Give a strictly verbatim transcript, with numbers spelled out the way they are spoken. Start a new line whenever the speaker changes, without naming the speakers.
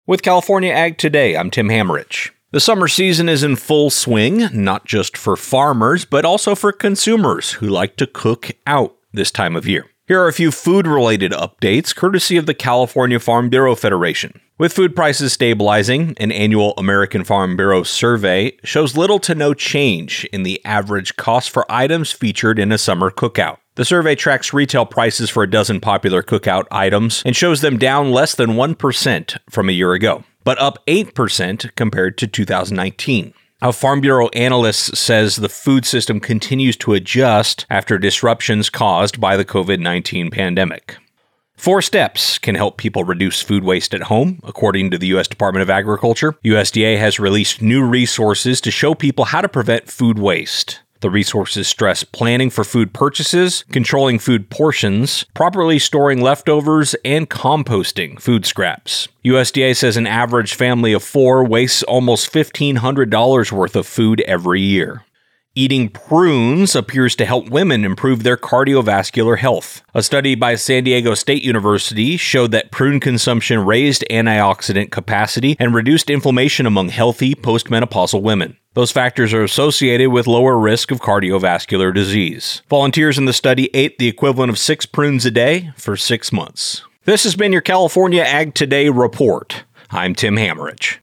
With California Ag Today, I'm Tim Hammerich. The summer season is in full swing, not just for farmers, but also for consumers who like to cook out this time of year. Here are a few food-related updates, courtesy of the California Farm Bureau Federation. With food prices stabilizing, an annual American Farm Bureau survey shows little to no change in the average cost for items featured in a summer cookout. The survey tracks retail prices for a dozen popular cookout items and shows them down less than one percent from a year ago, but up eight percent compared to two thousand nineteen. A Farm Bureau analyst says the food system continues to adjust after disruptions caused by the covid nineteen pandemic. Four steps can help people reduce food waste at home, according to the U S Department of Agriculture. U S D A has released new resources to show people how to prevent food waste. The resources stress planning for food purchases, controlling food portions, properly storing leftovers, and composting food scraps. U S D A says an average family of four wastes almost fifteen hundred dollars worth of food every year. Eating prunes appears to help women improve their cardiovascular health. A study by San Diego State University showed that prune consumption raised antioxidant capacity and reduced inflammation among healthy postmenopausal women. Those factors are associated with lower risk of cardiovascular disease. Volunteers in the study ate the equivalent of six prunes a day for six months. This has been your California Ag Today report. I'm Tim Hammerich.